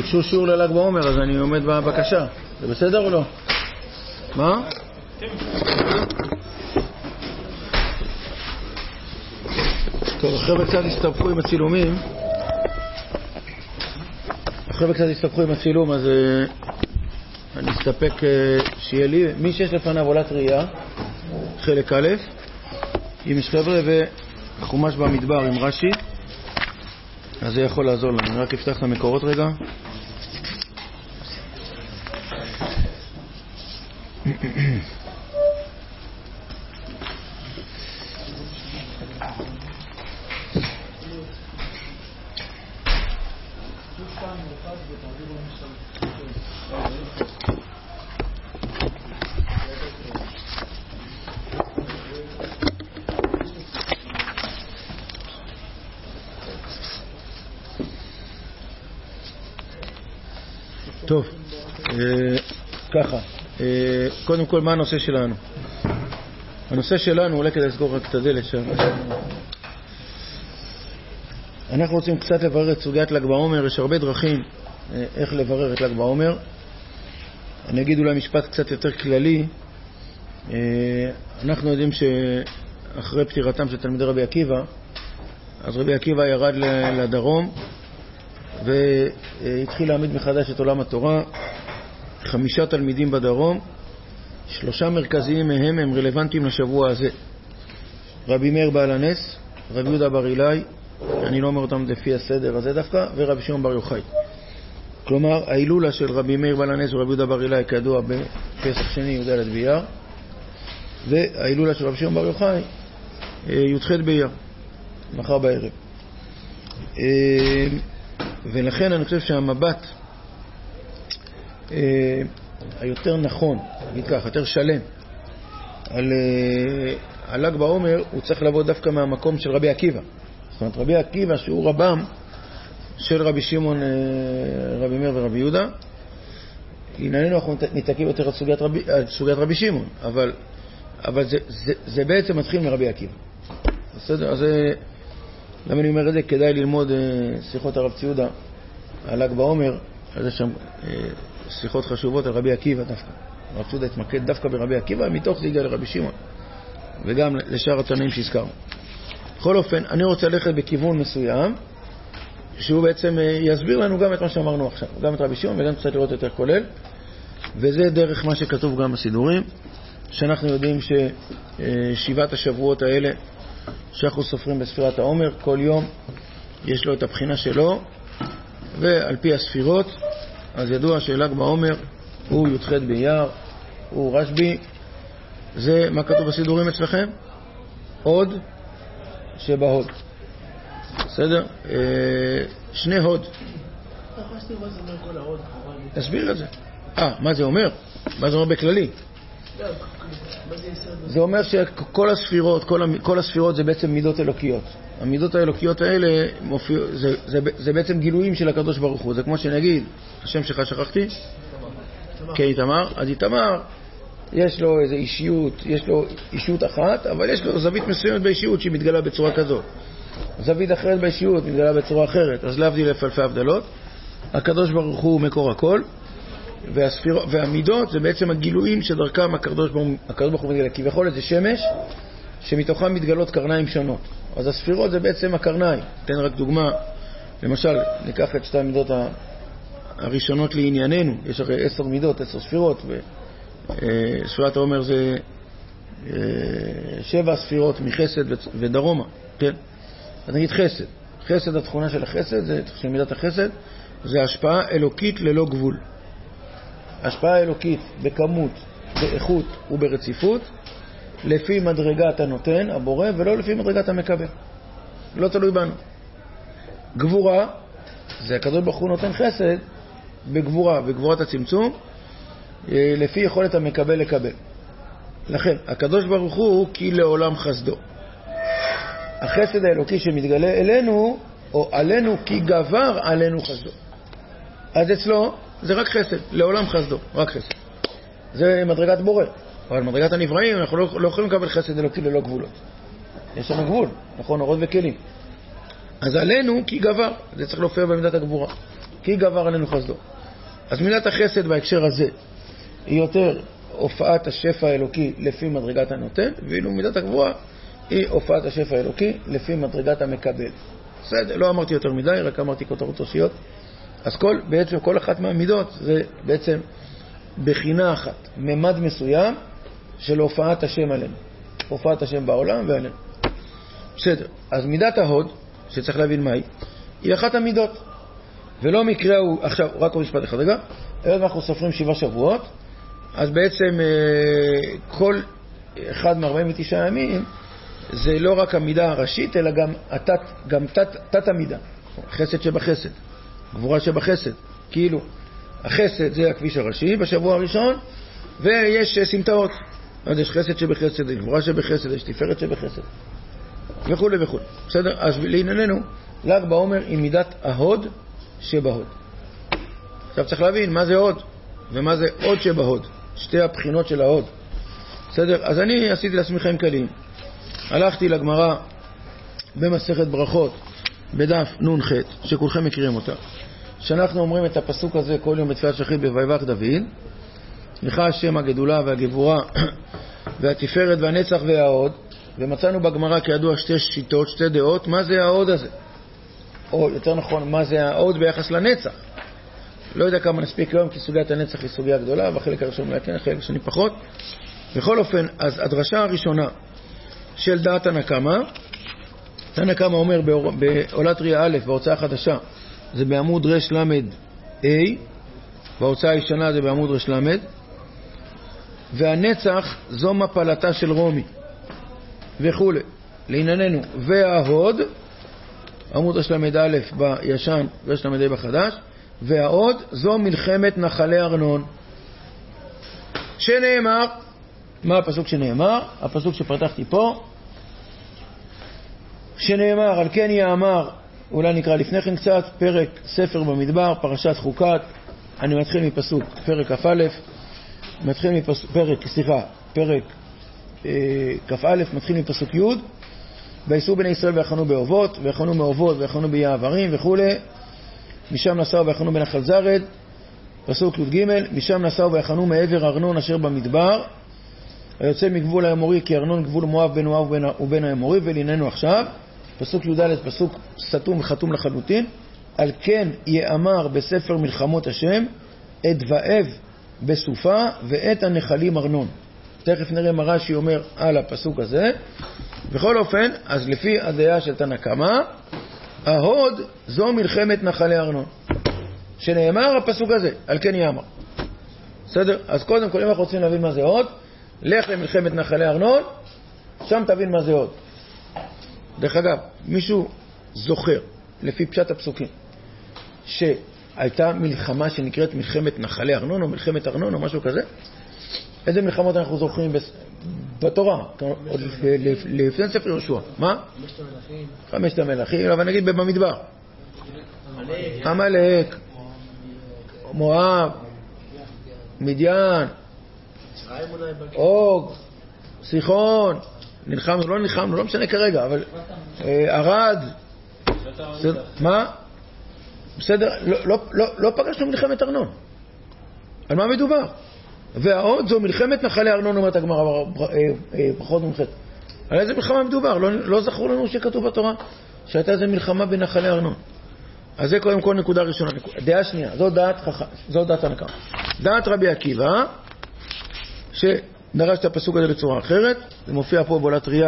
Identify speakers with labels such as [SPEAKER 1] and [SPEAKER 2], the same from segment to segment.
[SPEAKER 1] ביקשו שיעור לל"ג בעומר, אז אני עומד בבקשה. זה בסדר או לא? מה? טוב, אחרי קצת הסתבכו עם הצילומים. עם הצילום, אז אני אסתפק שיהיה לי. מי שיש לפניו עולת ראייה, חלק א', עם חבר'ה וחומש במדבר עם רש"י, אז זה יכול לעזור לנו. אני רק אפתח את המקורות רגע. טוב, ככה, קודם כל מה הנושא שלנו? הנושא שלנו, אולי כדי לסגור רק את הדלת שם. אנחנו רוצים קצת לברר את סוגיית ל"ג בעומר. יש הרבה דרכים איך לברר את ל"ג בעומר. אני אגיד אולי משפט קצת יותר כללי. אנחנו יודעים שאחרי פטירתם של תלמידי רבי עקיבא, אז רבי עקיבא ירד לדרום והתחיל להעמיד מחדש את עולם התורה. 5 תלמידים בדרום, 3 מרכזיים מהם הם רלוונטיים לשבוע הזה: רבי מאיר בעל הנס, רבי יהודה בר אילאי, אני לא אומר אותם לפי הסדר הזה דווקא, ורבי שמעון בר יוחאי. כלומר, ההילולה של רבי מאיר בעל הנס ורבי יהודה בר אילאי כידוע בפסח שני י"ד באייר, וההילולה של רבי שמעון בר יוחאי י"ח באייר, מחר בערב. ולכן אני חושב שהמבט היותר נכון, נגיד כך, יותר שלם על ל"ג בעומר, הוא צריך לבוא דווקא מהמקום של רבי עקיבא. זאת אומרת, רבי עקיבא שהוא רבם של רבי שמעון, רבי מאיר ורבי יהודה. ענייננו אנחנו נתעכב יותר על סוגיית רבי שמעון, אבל זה בעצם מתחיל מרבי עקיבא. בסדר? אז למה אני אומר את זה? כדאי ללמוד שיחות הרב ציודה על ל"ג בעומר. אז יש שם שיחות חשובות על רבי עקיבא דווקא. הרב ציודה התמקד דווקא ברבי עקיבא, מתוך זה הגיע לרבי שמעון וגם לשאר התנאים שהזכרנו. בכל אופן, אני רוצה ללכת בכיוון מסוים שהוא בעצם יסביר לנו גם את מה שאמרנו עכשיו, גם את רבי שמעון, וגם קצת לראות יותר כולל. וזה דרך מה שכתוב גם בסידורים, שאנחנו יודעים ששבעת השבועות האלה שאנחנו סופרים בספירת העומר, כל יום יש לו את הבחינה שלו, ועל פי הספירות אז ידוע של"ג בעומר הוא י"ח באייר, הוא רשב"י. זה מה כתוב בסידורים אצלכם? עוד שבהוד. בסדר? 2 הוד. תסביר את זה. מה זה אומר? מה זה אומר בכללי? זה אומר שכל הספירות, כל הספירות זה בעצם מידות אלוקיות. המידות האלוקיות האלה זה בעצם גילויים של הקדוש ברוך הוא. זה כמו שנגיד, השם שלך שכחתי? כן, איתמר. אז איתמר יש לו איזו אישיות, יש לו אישיות אחת, אבל יש לו זווית מסוימת באישיות שהיא מתגלה בצורה כזאת. זווית אחרת באישיות מתגלה בצורה אחרת. אז להבדיל אלפי הבדלות. הקדוש ברוך הוא מקור הכל, והמידות זה בעצם הגילויים שדרכם הקדוש ברוך הוא מתגלה. כביכול זה שמש שמתוכם מתגלות קרניים שונות. אז הספירות זה בעצם הקרניים. תן רק דוגמה, למשל ניקח את 2 מידות הראשונות לענייננו. יש הרי 10 מידות, 10 ספירות, וספירת העומר זה 7 ספירות מחסד ודרומה. כן? אז נגיד חסד. חסד, התכונה של החסד, של מידת החסד, זה השפעה אלוקית ללא גבול. השפעה אלוקית בכמות, באיכות וברציפות, לפי מדרגת הנותן, הבורא, ולא לפי מדרגת המקבל. לא תלוי בנו. גבורה, זה הקדוש ברוך הוא נותן חסד בגבורה, בגבורת הצמצום, לפי יכולת המקבל לקבל. לכן, הקדוש ברוך הוא כי לעולם חסדו. החסד האלוקי שמתגלה אלינו, או עלינו, כי גבר עלינו חסדו. אז אצלו זה רק חסד, לעולם חסדו, רק חסד. זה מדרגת בורא. אבל מדרגת הנבראים, אנחנו לא יכולים לקבל חסד אלוקי ללא גבולות. יש לנו גבול, נכון, אורות וכלים. אז עלינו כי גבר, זה צריך להופיע במידת הגבורה. כי גבר עלינו חסדו. אז מידת החסד בהקשר הזה היא יותר הופעת השפע האלוקי לפי מדרגת הנותן, ואילו מידת הגבורה היא הופעת השפע האלוקי לפי מדרגת המקבל. בסדר, לא אמרתי יותר מדי, רק אמרתי כותרות ראשיות. אז בעצם כל אחת מהמידות זה בעצם בחינה אחת, ממד מסוים של הופעת השם עלינו. הופעת השם בעולם ועלינו. בסדר, אז מידת ההוד, שצריך להבין מהי, היא אחת המידות. ולא מקרה הוא, עכשיו, רק עוד משפט אחד רגע, היום אנחנו סופרים 7 שבועות, אז בעצם כל אחד מ-49 ימים, זה לא רק המידה הראשית, אלא גם תת המידה. חסד שבחסד, גבורה שבחסד. כאילו, החסד זה הכביש הראשי בשבוע הראשון, ויש סמטאות. אז יש חסד שבחסד, יש גבורה שבחסד, יש תפארת שבחסד. וכו' וכו'. בסדר? אז לענייננו, ל"ג בעומר היא מידת ההוד שבהוד. עכשיו צריך להבין מה זה הוד ומה זה הוד שבהוד. שתי הבחינות של ההוד. בסדר? אז אני עשיתי לעצמי חיים קלים. הלכתי לגמרא במסכת ברכות בדף נ"ח, שכולכם מכירים אותה. שאנחנו אומרים את הפסוק הזה כל יום בתפילת שחרית בויבח דוד. לך השם הגדולה והגבורה והתפארת והנצח וההוד. ומצאנו בגמרא כידוע 2 שיטות, 2 דעות, מה זה ההוד הזה? או יותר נכון, מה זה ההוד ביחס לנצח? לא יודע כמה נספיק היום, כי סוגיית הנצח היא סוגיה גדולה, והחלק הראשון מלכן, החלק השני פחות. בכל אופן, אז הדרשה הראשונה של דעת תנא קמא, תנא קמא אומר בעולת ריאה א', בהוצאה החדשה, זה בעמוד רש למד A, בהוצאה הישנה זה בעמוד רש למד, והנצח זו מפלתה של רומי, וכו'. לענייננו, וההוד, עמוד רש למד א' בישן, רש למד A בחדש, וההוד זו מלחמת נחלי ארנון. שנאמר, מה הפסוק שנאמר? הפסוק שפתחתי פה, שנאמר, על כן יאמר, אולי נקרא לפני כן קצת, פרק ספר במדבר, פרשת חוקת, אני מתחיל מפסוק, פרק כ"א, פרק כ"א, מתחיל מפסוק י', ויסעו בני ישראל ויחנו באובות, ויחנו מאובות, ויחנו ביעברים וכו'. משם נסעו ויחנו בנחל זרד, פסוק י"ג, משם נסעו ויחנו מעבר ארנון אשר במדבר, היוצא מגבול האמורי, כי ארנון גבול מואב בין מואב ובין האמורי. ולענייננו עכשיו, פסוק י"ד, פסוק סתום וחתום לחלוטין, על כן יאמר בספר מלחמות השם, את ואב בסופה ואת הנחלים ארנון. תכף נראה מה רש"י אומר על הפסוק הזה. בכל אופן, אז לפי הדעה של תנא קמא, ההוד זו מלחמת נחלי ארנון. שנאמר הפסוק הזה, על כן יאמר. בסדר? אז קודם כל, אם אנחנו רוצים להבין מה זה הוד, לך למלחמת נחלי ארנון, שם תבין מה זה הוד. דרך אגב, מישהו זוכר, לפי פשט הפסוקים, שהייתה מלחמה שנקראת מלחמת נחלי ארנון, או מלחמת ארנון, או משהו כזה? איזה מלחמות אנחנו זוכרים בתורה? לפני ספר יהושע. מה? 5 המלכים, אבל נגיד במדבר. עמלק, מואב, מדיין, אוג, סיחון, נלחמנו, לא נלחמנו, לא משנה כרגע, אבל ערד, מה? בסדר, לא פגשנו מלחמת ארנון. על מה מדובר? והעוד זו מלחמת נחלי ארנון, אומרת הגמרא פחות מומחת. על איזה מלחמה מדובר? לא זכור לנו שכתוב בתורה שהייתה איזה מלחמה בנחלי ארנון. אז זה קודם כל נקודה ראשונה. דעה שנייה, זו דעת תנא קמא. דעת רבי עקיבא, שדרש את הפסוק הזה בצורה אחרת, זה מופיע פה בעולת ריאה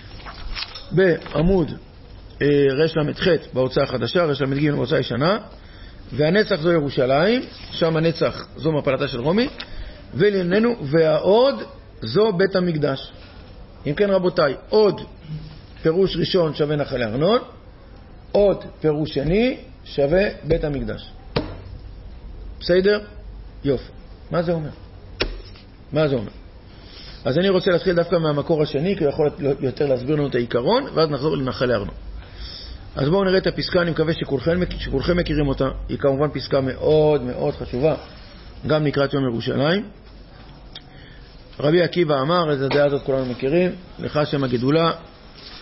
[SPEAKER 1] בעמוד רש למ"ח בהוצאה החדשה, רש למ"ג בהוצאה הישנה, והנצח זו ירושלים, שם הנצח זו מפלתה של רומי, ולענייננו, והעוד זו בית המקדש. אם כן רבותיי, עוד פירוש ראשון שווה נחלי ארנון, עוד פירוש שני שווה בית המקדש. בסדר? יופי. מה זה אומר? מה זה אומר? אז אני רוצה להתחיל דווקא מהמקור השני, כי הוא יכול יותר להסביר לנו את העיקרון, ואז נחזור לנחלי ארנון. אז בואו נראה את הפסקה, אני מקווה שכולכם מכירים אותה. היא כמובן פסקה מאוד מאוד חשובה, גם לקראת יום ירושלים. רבי עקיבא אמר, את הדעה הזאת כולנו מכירים, לך השם הגדולה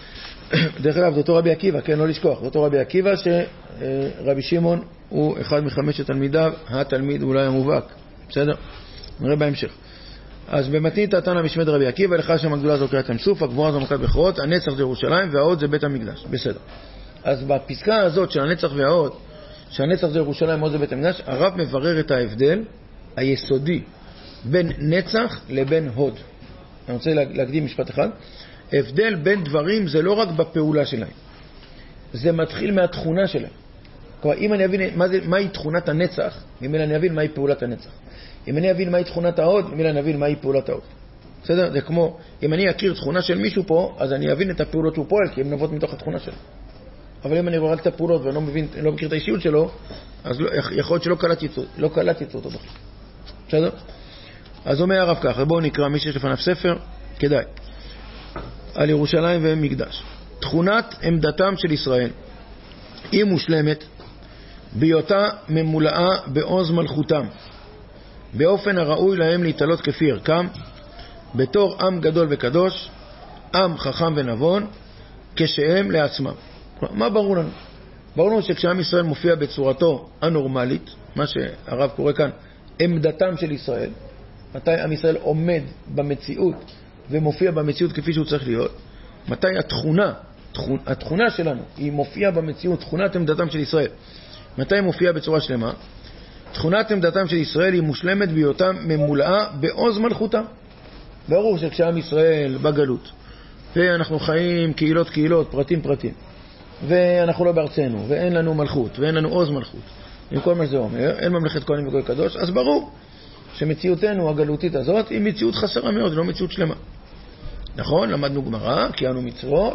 [SPEAKER 1] דרך אגב, זה אותו רבי עקיבא, כן, לא לשכוח, זה אותו רבי עקיבא שרבי שמעון הוא אחד מחמשת תלמידיו, התלמיד אולי המובהק, בסדר? נראה בהמשך. אז במתנית תנא משמד רבי עקיבא, לך שם הגדולה זו קריאת ים סוף, הגבוהה זו מכת בכורות, הנצח זה ירושלים וההוד זה בית המקדש, בסדר. אז בפסקה הזאת של הנצח וההוד, שהנצח זה ירושלים וההוד זה בית המקדש, הרב מברר את ההבדל היסודי בין נצח לבין הוד. אני רוצה להקדים משפט אחד. הבדל בין דברים זה לא רק בפעולה שלהם, זה מתחיל מהתכונה שלהם. כלומר, אם אני אבין מהי תכונת הנצח, ממילא אני אבין מהי פעולת הנצח. אם אני אבין מהי תכונת ההוד, ממילא אני אבין מהי פעולת ההוד. בסדר? זה כמו, אם אני אכיר תכונה של מישהו פה, אז אני אבין את הפעולות שהוא פועל, כי הן נובעות מתוך התכונה שלו. אבל אם אני רואה רק את הפעולות ואני לא מכיר את האישיות שלו, אז יכול להיות שלא קלטתי אותו בכלל. בסדר? אז אומר הרב ככה, בואו נקרא מי שיש לפניו ספר, כדאי. על ירושלים ומקדש. תכונת עמדתם של ישראל היא מושלמת בהיותה ממולאה בעוז מלכותם, באופן הראוי להם להתעלות כפי ערכם, בתור עם גדול וקדוש, עם חכם ונבון, כשהם לעצמם. מה ברור לנו? ברור לנו שכשעם ישראל מופיע בצורתו הנורמלית, מה שהרב קורא כאן, עמדתם של ישראל, מתי עם ישראל עומד במציאות ומופיע במציאות כפי שהוא צריך להיות, מתי התכונה שלנו היא מופיעה במציאות, תכונת עמדתם של ישראל, מתי היא מופיעה בצורה שלמה? תכונת עמדתם של ישראל היא מושלמת בהיותם ממולאה בעוז מלכותם. ברור שכשעם ישראל בגלות ואנחנו חיים קהילות, פרטים, ואנחנו לא בארצנו, ואין לנו מלכות, ואין לנו עוז מלכות, עם כל מה שזה אומר, אין ממלכת כהנים וגוי קדוש, אז ברור שמציאותנו הגלותית הזאת היא מציאות חסרה מאוד, לא מציאות שלמה. נכון, למדנו גמרא, קיימנו מצוות,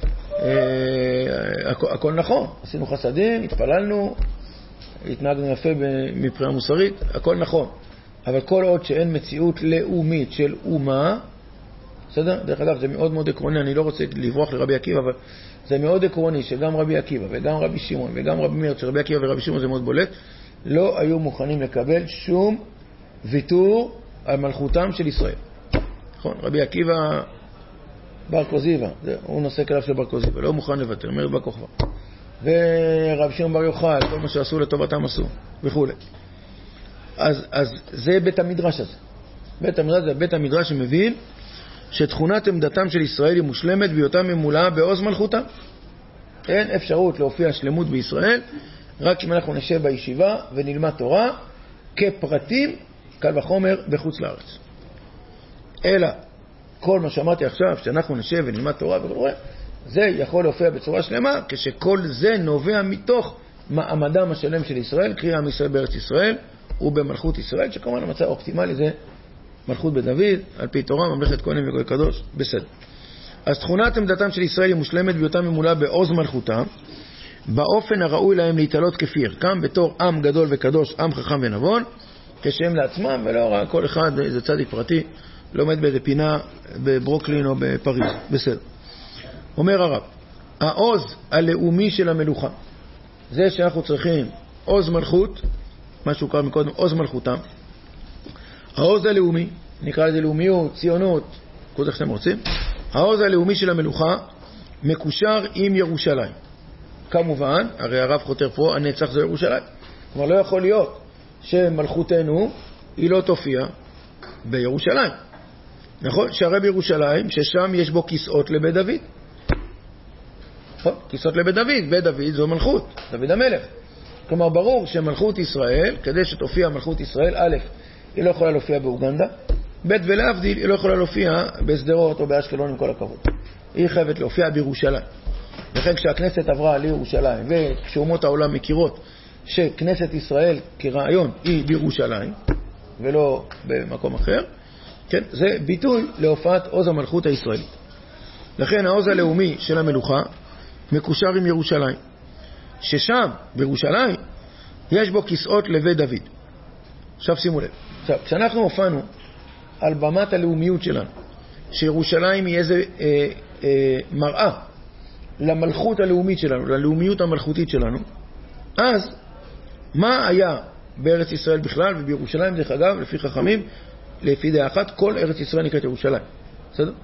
[SPEAKER 1] הכל נכון, עשינו חסדים, התפללנו, התנהגנו יפה מבחינה מוסרית, הכל נכון. אבל כל עוד שאין מציאות לאומית של אומה, בסדר? דרך אגב, זה מאוד מאוד עקרוני, אני לא רוצה לברוח לרבי עקיבא, אבל זה מאוד עקרוני שגם רבי עקיבא וגם רבי שמעון וגם רבי מאיר, שרבי עקיבא ורבי שמעון זה מאוד בולט, לא היו מוכנים לקבל שום ויתור על מלכותם של ישראל. נכון? רבי עקיבא בר כוזיבא, הוא נושא כליו של בר כוזיבא, לא מוכן לוותר, מרד בר כוכבא. ורבי שמעון בר יוחאי, כל מה שעשו לטובתם עשו, וכו'. אז זה בית המדרש הזה. בית המדרש זה בית המדרש שמבין שתכונת עמדתם של ישראל היא מושלמת בהיותם ממולאה בעוז מלכותם. אין אפשרות להופיע שלמות בישראל, רק אם אנחנו נשב בישיבה ונלמד תורה כפרטים, קל וחומר בחוץ לארץ. אלא כל מה שאמרתי עכשיו, שאנחנו נשב ונלמד תורה וכו', זה יכול להופיע בצורה שלמה, כשכל זה נובע מתוך מעמדם השלם של ישראל, קרי עם ישראל בארץ ישראל ובמלכות ישראל, שכמובן המצב האופטימלי זה מלכות בדוד, על פי תורה, ממלכת כהנים וגוי קדוש, בסדר. אז תכונת עמדתם של ישראל היא מושלמת בהיותם ממולאה בעוז מלכותם, באופן הראוי להם להתעלות כפי ערכם, בתור עם גדול וקדוש, עם חכם ונבון, כשהם לעצמם, ולא רק כל אחד איזה צדיק פרטי, לומד באיזה פינה בברוקלין או בפריז, בסדר. אומר הרב, העוז הלאומי של המלוכה, זה שאנחנו צריכים עוז מלכות, מה שהוא קרא מקודם, עוז מלכותם, העוז הלאומי, נקרא לזה לאומיות, ציונות, כל זה שאתם רוצים, העוז הלאומי של המלוכה מקושר עם ירושלים. כמובן, הרי הרב חותר פה, הנצח זה ירושלים. כלומר, לא יכול להיות שמלכותנו היא לא תופיע בירושלים. נכון? שהרי בירושלים, ששם יש בו כיסאות לבית דוד. נכון? כיסאות לבית דוד. בית דוד זו מלכות, דוד המלך. כלומר, ברור שמלכות ישראל, כדי שתופיע מלכות ישראל, א', היא לא יכולה להופיע באוגנדה, ב' ולהבדיל, היא לא יכולה להופיע בסדרות או באשקלון עם כל הכבוד. היא חייבת להופיע בירושלים. לכן כשהכנסת עברה לירושלים, וכשאומות העולם מכירות שכנסת ישראל כרעיון היא בירושלים, ולא במקום אחר, כן? זה ביטוי להופעת עוז המלכות הישראלית. לכן העוז הלאומי של המלוכה מקושר עם ירושלים, ששם בירושלים יש בו כיסאות לבית דוד. עכשיו שימו לב, כשאנחנו הופענו על במת הלאומיות שלנו, שירושלים היא איזה מראה למלכות הלאומית שלנו, ללאומיות המלכותית שלנו, אז מה היה בארץ ישראל בכלל ובירושלים? דרך אגב, לפי חכמים, לפי דעה אחת, כל ארץ ישראל נקראת ירושלים. בסדר?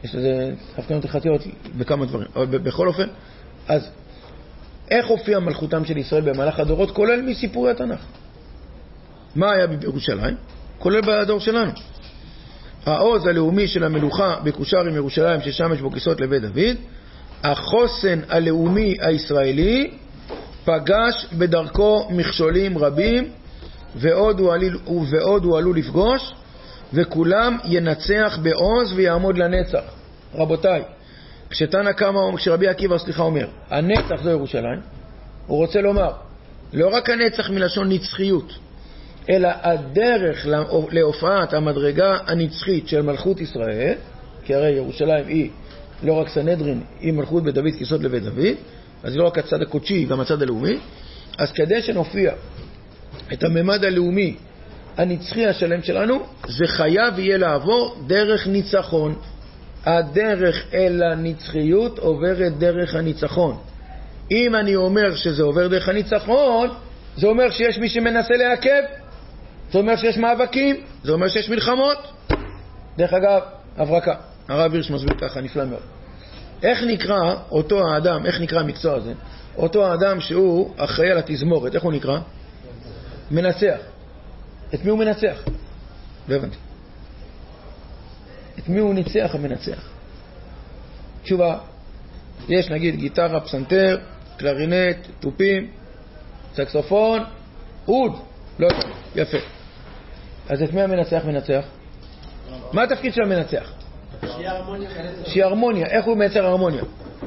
[SPEAKER 1] יש לזה הבחנות הלכתיות בכמה דברים. אבל בכל אופן, אז איך הופיע מלכותם של ישראל במהלך הדורות, כולל מסיפורי התנ"ך? מה היה בירושלים? כולל בדור שלנו. העוז הלאומי של המלוכה בקושר עם ירושלים, ששם יש בו כיסאות לבית דוד, החוסן הלאומי הישראלי פגש בדרכו מכשולים רבים, ועוד הוא עלול לפגוש, וכולם ינצח בעוז ויעמוד לנצח. רבותיי, כשרבי עקיבא אומר, הנצח זו ירושלים, הוא רוצה לומר, לא רק הנצח מלשון נצחיות, אלא הדרך להופעת המדרגה הנצחית של מלכות ישראל, כי הרי ירושלים היא לא רק סנהדרין, היא מלכות בדוד כיסאות לבית דוד, אז היא לא רק הצד הקודשי, גם הצד הלאומי. אז כדי שנופיע את הממד הלאומי הנצחי השלם שלנו, זה חייב יהיה לעבור דרך ניצחון. הדרך אל הנצחיות עוברת דרך הניצחון. אם אני אומר שזה עובר דרך הניצחון, זה אומר שיש מי שמנסה לעכב, זה אומר שיש מאבקים, זה אומר שיש מלחמות. דרך אגב, הברקה, הרב הירש מסביר ככה, נפלא מאוד. איך נקרא אותו האדם, איך נקרא המקצוע הזה? אותו האדם שהוא אחראי על התזמורת, איך הוא נקרא? מנצח. את מי הוא מנצח? לא הבנתי. את מי הוא ניצח המנצח? תשובה, יש נגיד גיטרה, פסנתר, קלרינט, טופים, סקסופון, אוד, לא יודע, יפה. אז את מי המנצח מנצח? מה התפקיד של המנצח? שיהיה הרמוניה. איך הוא מייצר הרמוניה?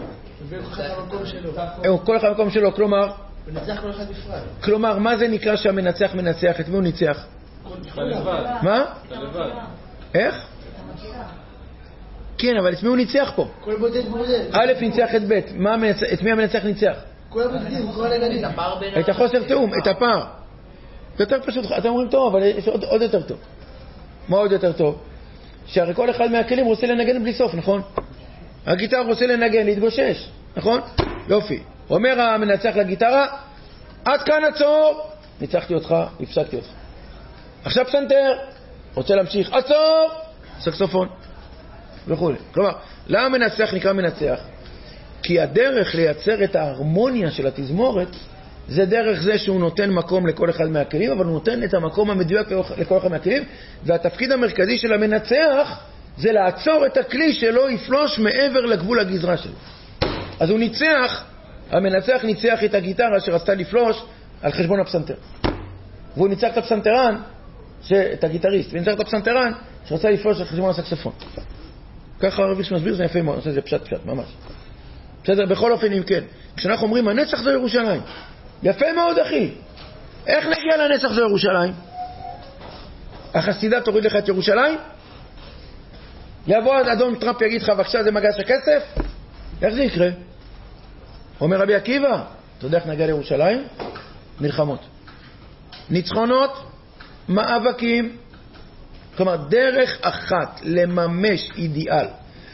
[SPEAKER 1] כל אחד במקום שלו, כלומר? מנצח כל אחד בפרט. כלומר, מה זה נקרא שהמנצח מנצח? את מי הוא ניצח? מה? איך? כן, אבל את מי הוא ניצח פה?
[SPEAKER 2] כל בודד בודד.
[SPEAKER 1] א' ניצח את ב', את מי המנצח ניצח?
[SPEAKER 2] כל הבודדים, כל הנגדים.
[SPEAKER 1] את החוסר תאום, את הפער. יותר פשוט, אתם אומרים טוב, אבל יש עוד יותר טוב. מה עוד יותר טוב? שהרי כל אחד מהכלים רוצה לנגן בלי סוף, נכון? הגיטר רוצה לנגן, להתגושש, נכון? יופי. אומר המנצח לגיטרה, עד כאן עצור, ניצחתי אותך, הפסקתי אותך. עכשיו פסנתר, רוצה להמשיך, עצור, סקסופון, וכו'. כלומר, למה מנצח נקרא מנצח? כי הדרך לייצר את ההרמוניה של התזמורת, זה דרך זה שהוא נותן מקום לכל אחד מהכלים, אבל הוא נותן את המקום המדויק לכל אחד מהכלים, והתפקיד המרכזי של המנצח זה לעצור את הכלי שלא יפלוש מעבר לגבול הגזרה שלו. אז הוא ניצח, המנצח ניצח את הגיטרה שרצתה לפלוש על חשבון הפסנתר. והוא ניצח את הפסנתרן, את הגיטריסט, וניצח את הפסנתרן שרצה לפלוש על חשבון הסקסופון. ככה הרב הירש מסביר, זה יפה מאוד, זה פשט, ממש. בסדר, בכל אופן, אם כן, כשאנחנו אומרים, הנצח זו ירושלים. יפה מאוד, אחי. איך נגיע לנצח זו ירושלים? החסידה תוריד לך את ירושלים? יבוא אדון טראמפ יגיד לך, בבקשה, זה מגש הכסף? איך זה יקרה? אומר רבי עקיבא, אתה יודע איך נגיע לירושלים? מלחמות. ניצחונות, מאבקים. כלומר, דרך אחת לממש אידיאל,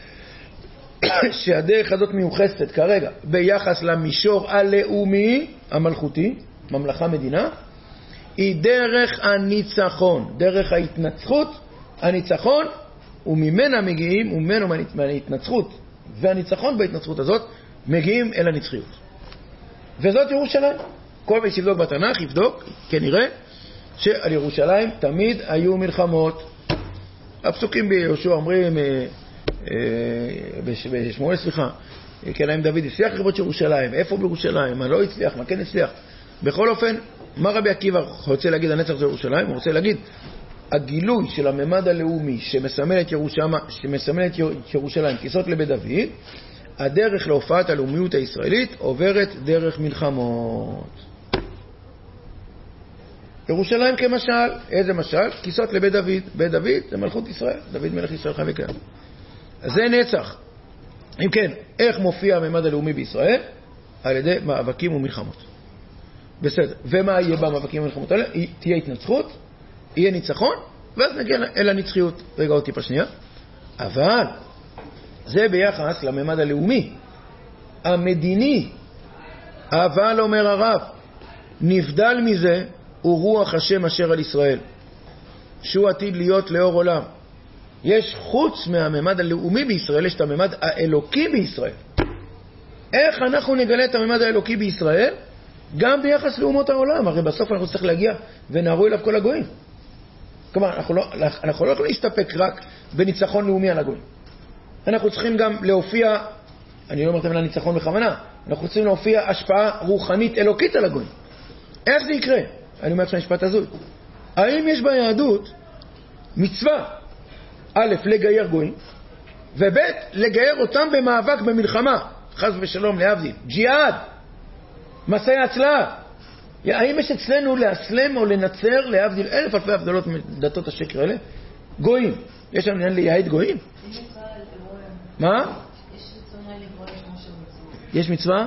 [SPEAKER 1] שהדרך הזאת מיוחסת כרגע ביחס למישור הלאומי, המלכותי, ממלכה מדינה, היא דרך הניצחון, דרך ההתנצחות, הניצחון, וממנה מגיעים, וממנו מההתנצחות והניצחון בהתנצחות הזאת, מגיעים אל הנצחיות. וזאת ירושלים. כל מי שיבדוק בתנ"ך, יבדוק, כנראה, שעל ירושלים תמיד היו מלחמות. הפסוקים ביהושע אומרים, בשמואל, כן, להם דוד הצליח לכבוש ירושלים, איפה בירושלים, מה לא הצליח, מה כן הצליח. בכל אופן, מה רבי עקיבא רוצה להגיד הנצח זה ירושלים? הוא רוצה להגיד, הגילוי של הממד הלאומי שמסמל את ירושלים כיסאות לבית דוד, הדרך להופעת הלאומיות הישראלית עוברת דרך מלחמות. ירושלים כמשל, איזה משל? כיסאות לבית דוד. בית דוד זה מלכות ישראל, דוד מלך ישראל חי וקיים. אז זה נצח. אם כן, איך מופיע הממד הלאומי בישראל? על ידי מאבקים ומלחמות. בסדר. ומה יהיה במאבקים ומלחמות האלה? תהיה התנצחות, יהיה ניצחון, ואז נגיע אל הנצחיות. רגע עוד טיפה שנייה. אבל זה ביחס לממד הלאומי. המדיני, אבל אומר הרב, נבדל מזה הוא רוח השם אשר על ישראל, שהוא עתיד להיות לאור עולם. יש חוץ מהממד הלאומי בישראל, יש את הממד האלוקי בישראל. איך אנחנו נגלה את הממד האלוקי בישראל? גם ביחס לאומות העולם. הרי בסוף אנחנו צריך להגיע ונערו אליו כל הגויים. כלומר, אנחנו לא יכולים להסתפק רק בניצחון לאומי על הגויים. אנחנו צריכים גם להופיע, אני לא אומר את המילה ניצחון בכוונה, אנחנו צריכים להופיע השפעה רוחנית אלוקית על הגויים. איך זה יקרה? אני אומר שהמשפט הזוי. האם יש ביהדות מצווה, א', לגייר גויים, וב', לגייר אותם במאבק במלחמה, חס ושלום להבדיל, ג'יהאד, מסעי הצלעה. האם יש אצלנו להסלם או לנצר, להבדיל אלף אלפי הבדלות מדתות השקר האלה, גויים? יש לנו עניין לייהד גויים? מה? יש מצווה?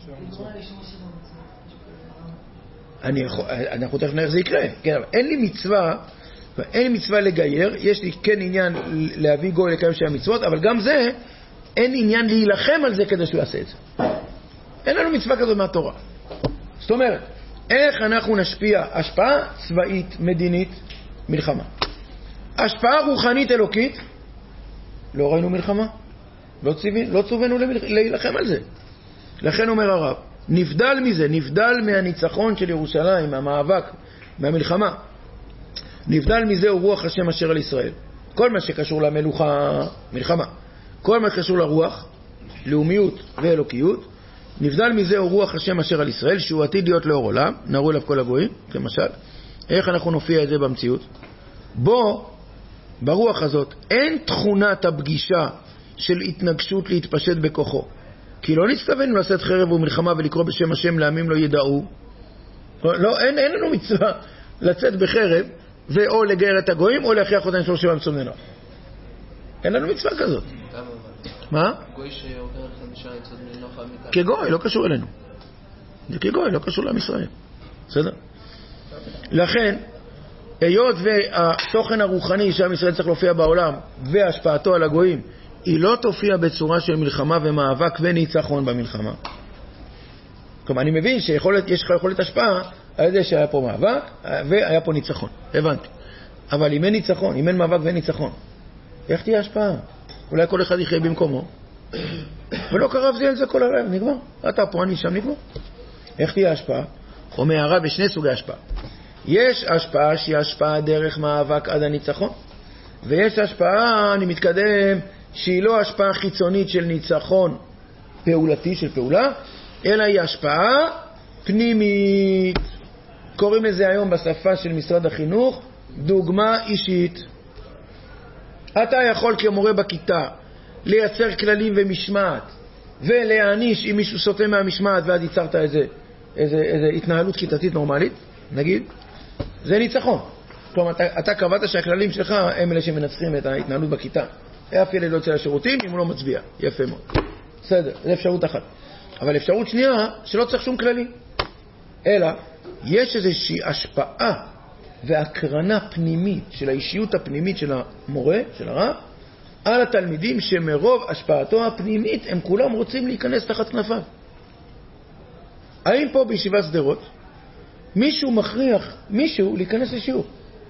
[SPEAKER 1] אנחנו תכף נראה איך זה יקרה. כן, אבל אין לי מצווה, אין לי מצווה לגייר, יש לי כן עניין להביא גוי לקיים של המצוות, אבל גם זה, אין עניין להילחם על זה כדי שהוא יעשה את זה. אין לנו מצווה כזאת מהתורה. זאת אומרת, איך אנחנו נשפיע השפעה צבאית, מדינית, מלחמה. השפעה רוחנית אלוקית, לא ראינו מלחמה, לא צווינו להילחם על זה. לכן אומר הרב, נבדל מזה, נבדל מהניצחון של ירושלים, מהמאבק, מהמלחמה. נבדל מזה הוא רוח השם אשר על ישראל. כל מה שקשור למלוכה, מלחמה. כל מה שקשור לרוח, לאומיות ואלוקיות, נבדל מזה הוא רוח השם אשר על ישראל, שהוא עתיד להיות לאור עולם, נראו אליו כל הגויים, כמשל. איך אנחנו נופיע את זה במציאות? בו, ברוח הזאת, אין תכונת הפגישה של התנגשות להתפשט בכוחו. כי לא נצטווינו לשאת חרב ומלחמה ולקרוא בשם השם לעמים לא ידעו. לא, אין לנו מצווה לצאת בחרב ואו לגייר את הגויים או להכריח אותם 37 מצומננו. אין לנו מצווה כזאת. מה?
[SPEAKER 3] גוי שעובר 5 יצוד מלנוחה מכאן.
[SPEAKER 1] כגוי, לא קשור אלינו. זה כגוי, לא קשור לעם ישראל. בסדר? לכן, היות והתוכן הרוחני שעם ישראל צריך להופיע בעולם והשפעתו על הגויים, היא לא תופיע בצורה של מלחמה ומאבק וניצחון במלחמה. כלומר, אני מבין שיש לך יכולת השפעה על זה שהיה פה מאבק והיה פה ניצחון. הבנתי. אבל אם אין ניצחון, אם אין מאבק ואין ניצחון, איך תהיה השפעה? אולי כל אחד יחיה במקומו. ולא קרב זה על זה כל הרב, נגמר. אתה פה, אני שם, נגמר. איך תהיה השפעה? אומר הרב, יש שני סוגי השפעה. יש השפעה שהיא השפעה דרך מאבק עד הניצחון. ויש השפעה, אני מתקדם, שהיא לא השפעה חיצונית של ניצחון פעולתי, של פעולה, אלא היא השפעה פנימית. קוראים לזה היום בשפה של משרד החינוך, דוגמה אישית. אתה יכול כמורה בכיתה לייצר כללים ומשמעת, ולהעניש אם מישהו סוטה מהמשמעת ועד יצרת איזה התנהלות כיתתית נורמלית, נגיד, זה ניצחון. כלומר, אתה קבעת שהכללים שלך הם אלה שמנצחים את ההתנהלות בכיתה. אף ילד לא יוצא לשירותים אם הוא לא מצביע. יפה מאוד. בסדר, זו אפשרות אחת. אבל אפשרות שנייה, שלא צריך שום כללים. אלא, יש איזושהי השפעה והקרנה פנימית של האישיות הפנימית של המורה, של הרב, על התלמידים שמרוב השפעתו הפנימית הם כולם רוצים להיכנס תחת כנפיו. האם פה בישיבת שדרות מישהו מכריח מישהו להיכנס לשיעור?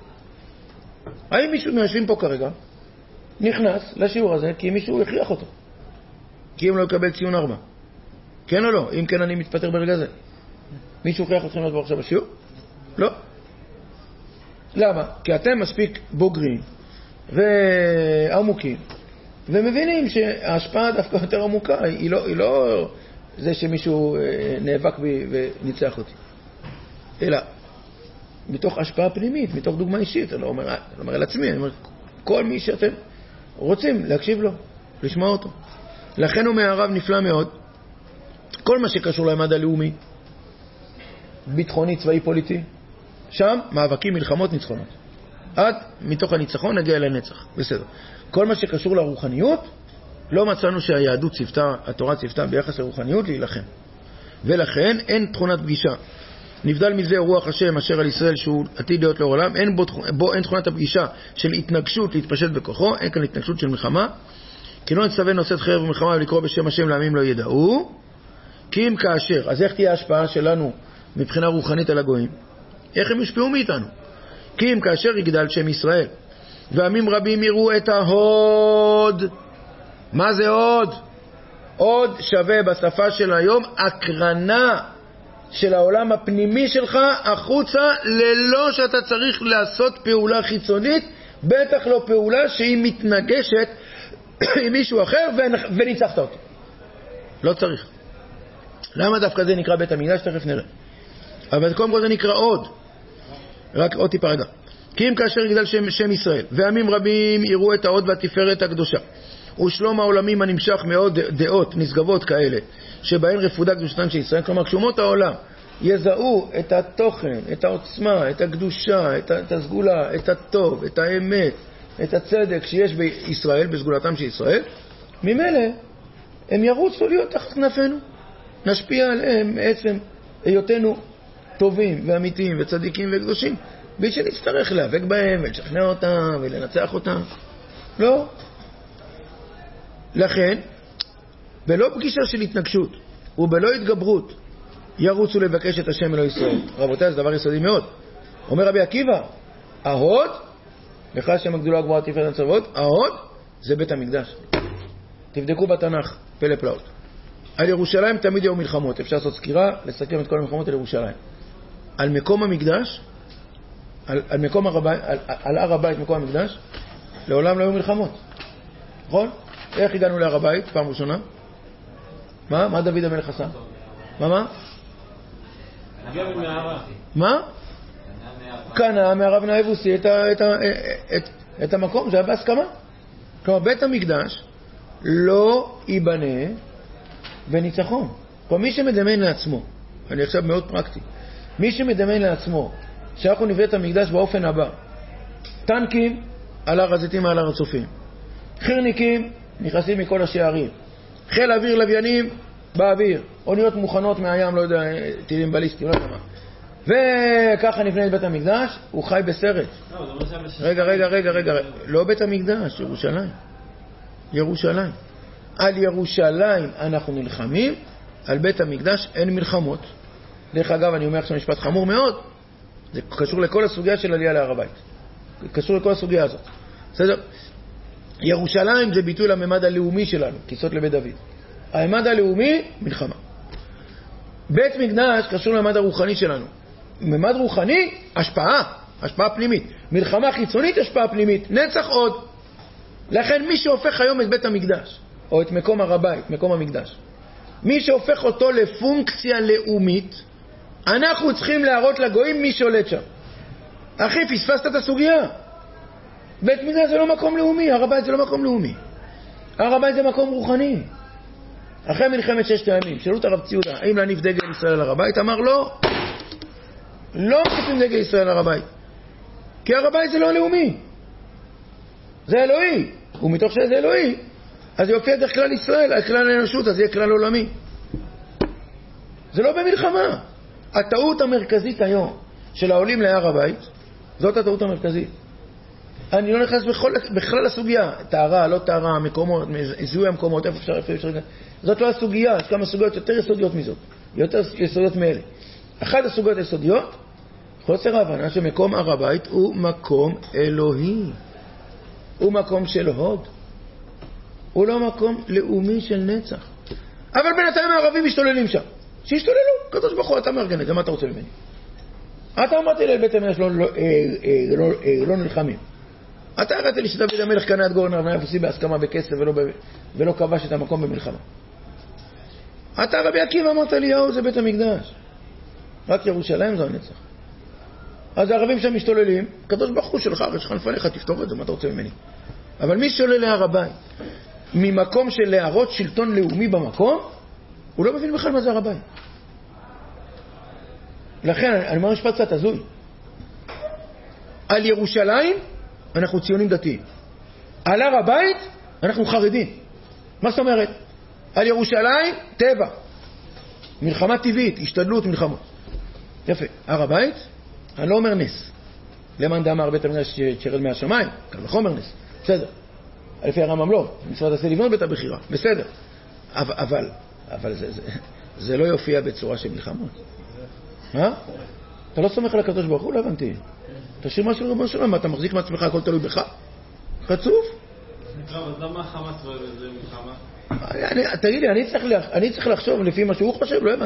[SPEAKER 1] האם מישהו מהיושבים פה כרגע נכנס לשיעור הזה כי מישהו הכריח אותו? כי אם לא יקבל ציון 4. כן או לא? אם כן אני מתפטר ברגע זה. מישהו הכריח אתכם להיות עכשיו בשיעור? לא. למה? כי אתם מספיק בוגרים ועמוקים ומבינים שההשפעה דווקא יותר עמוקה היא לא זה שמישהו נאבק בי וניצח אותי, אלא מתוך השפעה פנימית, מתוך דוגמה אישית. אני לא אומר על עצמי, אני אומר כל מי שאתם רוצים להקשיב לו, לשמוע אותו. לכן הוא מהרב נפלא מאוד, כל מה שקשור למד הלאומי, ביטחוני, צבאי, פוליטי, שם מאבקים, מלחמות, ניצחונות. עד מתוך הניצחון נגיע לנצח. בסדר. כל מה שקשור לרוחניות, לא מצאנו שהיהדות צפתה, התורה צפתה ביחס לרוחניות להילחם. ולכן אין תכונת פגישה. נבדל מזה רוח השם אשר על ישראל שהוא עתיד להיות לאור עולם, אין תכונת הפגישה של התנגשות להתפשט בכוחו, אין כאן התנגשות של מלחמה, כי לא נצטווה נושאת חרב ומלחמה ולקרוא בשם השם לעמים לא ידעו, כי אם כאשר, אז איך תהיה ההשפעה שלנו מבחינה רוחנית על הגויים? איך הם יושפעו מאיתנו? כי אם כאשר יגדל שם ישראל ועמים רבים יראו את ההוד. מה זה הוד? הוד שווה בשפה של היום הקרנה של העולם הפנימי שלך החוצה, ללא שאתה צריך לעשות פעולה חיצונית, בטח לא פעולה שהיא מתנגשת עם מישהו אחר וניצחת אותו. לא צריך. למה דווקא זה נקרא בית המקדש? תכף נראה. אבל קודם כל זה נקרא עוד. רק עוד טיפה רגע. כי אם כאשר יגדל שם ישראל, ועמים רבים יראו את העוד והתפארת הקדושה, ושלום העולמים הנמשך מאוד דעות נשגבות כאלה, שבהן רפודה קדושתן של ישראל, כלומר כשאומות העולם יזהו את התוכן, את העוצמה, את הקדושה, את הסגולה, את הטוב, את האמת, את הצדק שיש בישראל, בסגולתם של ישראל, ממילא הם ירוצו להיות תחת כנפינו. נשפיע עליהם בעצם היותנו טובים ואמיתיים וצדיקים וקדושים, בלי שנצטרך להיאבק בהם ולשכנע אותם ולנצח אותם. לא. לכן, בלא פגישה של התנגשות ובלא התגברות, ירוצו לבקש את השם אלוהי ישראל. רבותיי, זה דבר יסודי מאוד. אומר רבי עקיבא, ההוד, לך השם הגדולה הגבוהה תפארת הצבאות, ההוד זה בית המקדש. תבדקו בתנ"ך, פלא פלאות. על ירושלים תמיד יהיו מלחמות. אפשר לעשות סקירה, לסכם את כל המלחמות על ירושלים. על מקום המקדש, על מקום על הר הבית, מקום המקדש, לעולם לא היו מלחמות. נכון? איך הגענו להר הבית פעם ראשונה? מה דוד המלך עשה? מה? מה? קנה מהרב נאבוסי את המקום, זה היה בהסכמה. כלומר, בית המקדש לא ייבנה בניצחון. כלומר, מי שמדמיין לעצמו, אני עכשיו מאוד פרקטי, מי שמדמיין לעצמו שאנחנו נבנה את המקדש באופן הבא, טנקים על הר הזיתים, על הר הצופים, חירניקים נכנסים מכל השערים, חיל אוויר לוויינים באוויר, אוניות מוכנות מהים, לא יודע, טילים בליסטיים, לא יודע מה, וככה נבנה את בית המקדש. הוא חי בסרט. רגע, לא בית המקדש, ירושלים. על ירושלים אנחנו נלחמים, על בית המקדש אין מלחמות. דרך אגב, אני אומר עכשיו משפט חמור מאוד, זה קשור לכל הסוגיה של עלייה להר הבית, קשור לכל הסוגיה הזאת. בסדר? ירושלים זה ביטוי לממד הלאומי שלנו, כיסות לבית דוד. הממד הלאומי, מלחמה. בית מקדש קשור לממד הרוחני שלנו. ממד רוחני, השפעה פנימית. מלחמה חיצונית, השפעה פנימית. נצח עוד. לכן מי שהופך היום את בית המקדש, או את מקום הר הבית, מקום המקדש, מי שהופך אותו לפונקציה לאומית, אנחנו צריכים להראות לגויים מי שולט שם. אחי, פספסת את הסוגיה. בית מקדש זה לא מקום לאומי, הר הבית זה לא מקום לאומי. הר הבית זה מקום רוחני. אחרי מלחמת ששת הימים, שאלו את הרב ציודה, האם להניף דגל ישראל על הר הבית? אמר לא. לא מניפים דגל ישראל על הר הבית. כי הר הבית זה לא לאומי. זה אלוהי. ומתוך שזה אלוהי, אז יופיע דרך כלל ישראל, על כלל האנושות, אז יהיה כלל עולמי. זה לא במלחמה. הטעות המרכזית היום של העולים להר הבית, זאת הטעות המרכזית. אני לא נכנס בכלל לסוגיה, טהרה, לא טהרה, מקומות, זיהוי המקומות, איפה אפשר. זאת לא הסוגיה, יש כמה סוגיות יותר יסודיות מזאת, יותר יסודיות מאלה. אחת הסוגיות היסודיות, חוסר ההבנה שמקום הר הבית הוא מקום אלוהי. הוא מקום של הוד. הוא לא מקום לאומי של נצח. אבל בינתיים הערבים משתוללים שם. שישתוללו, קדוש ברוך הוא, אתה מארגן את זה, מה אתה רוצה ממני? אתה אמרתי לי, בית המלך לא נלחמים. אתה הראית לי שדוד המלך קנה את גורן הרב נאבוסי בהסכמה בכסף ולא כבש את המקום במלחמה. אתה רבי עקיבא אמרת לי, זה בית המקדש. רק ירושלים זו הנצח. אז הערבים שם משתוללים, קדוש ברוך הוא שלך, יש לך לפניך, תפתור את זה, מה אתה רוצה ממני? אבל מי שעולה להר הבית, ממקום של להראות שלטון לאומי במקום, הוא לא מבין בכלל מה זה הר הבית. לכן, אני אומר משפט קצת הזוי. על ירושלים, אנחנו ציונים דתיים. על הר הבית, אנחנו חרדים. מה זאת אומרת? על ירושלים, טבע. מלחמה טבעית, השתדלות, מלחמות. יפה. הר הבית, אני לא אומר נס. למאן דאמר בית המקדש שירד מהשמיים, כאן לא אומר נס. בסדר. לפי הרמב"ם לא. מצוות עשה לבנות בית הבחירה. בסדר. אבל זה לא יופיע בצורה של מלחמות. מה? אתה לא סומך על הקדוש ברוך הוא? לא הבנתי. תשאיר משהו לרבון שלום, אתה מחזיק מעצמך, הכל תלוי בך? רצוף.
[SPEAKER 4] אז למה חמאס רואה בזה מלחמה?
[SPEAKER 1] תגיד לי, אני צריך לחשוב לפי מה שהוא חושב? לא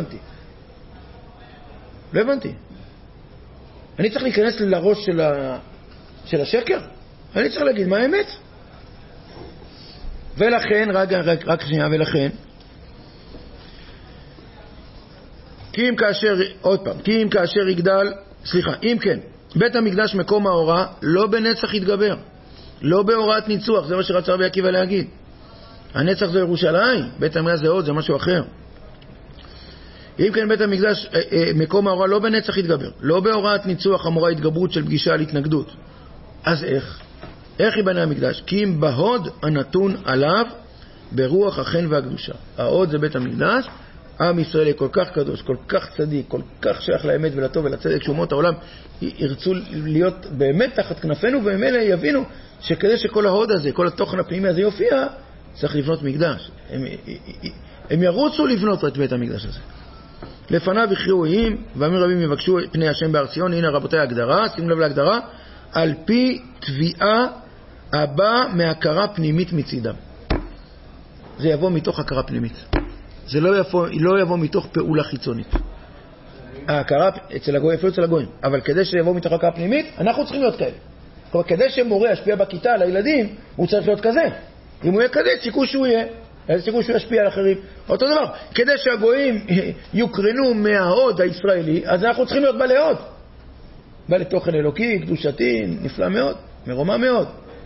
[SPEAKER 1] הבנתי. אני צריך להיכנס לראש של השקר? אני צריך להגיד מה האמת. ולכן, רק שנייה, ולכן, אם כאשר יגדל, אם כן, בית המקדש מקום האורה לא בנצח יתגבר, לא בהוראת ניצוח, זה מה שרצה רבי עקיבא להגיד. הנצח זה ירושלים, בית המקדש זה עוד, זה משהו אחר. אם כן בית המקדש מקום האורה לא בנצח יתגבר, לא בהוראת ניצוח המורה התגברות של פגישה על התנגדות. אז איך ייבנה המקדש? כי אם בהוד הנתון עליו ברוח החן והקדושה. ההוד זה בית המקדש, עם ישראל כל כך קדוש, כל כך צדיק, כל כך שייך לאמת ולטוב ולצדק, שאומות העולם ירצו להיות באמת תחת כנפינו, והם אלה יבינו שכדי שכל ההוד הזה, כל התוכן הפנימי הזה יופיע, צריך לבנות מקדש. הם ירוצו לבנות את בית המקדש הזה. לפניו יכריעו עם, ועמים רבים יבקשו פני השם באר ציון. הנה רבותיי הגדרה, שימו לב להגדרה, על פי תביעה הבאה מהכרה פנימית מצידם. זה יבוא מתוך הכרה פנימית. זה לא יבוא מתוך פעולה חיצונית. ההכרה אצל הגויים, אפילו אצל הגויים. אבל כדי שיבוא מתוך הכרה פנימית, אנחנו צריכים להיות כאלה. כלומר, כדי שמורה ישפיע בכיתה על הילדים, הוא צריך להיות כזה. אם הוא יהיה כזה, סיכוי שהוא יהיה. איזה סיכוי שהוא ישפיע על אחרים. אותו דבר, כדי שהגויים יוקרנו מההוד הישראלי, אז אנחנו צריכים להיות בעלי הוד. בעלי תוכן אלוקי, קדושתי, נפלא מאוד, מרומם מאוד.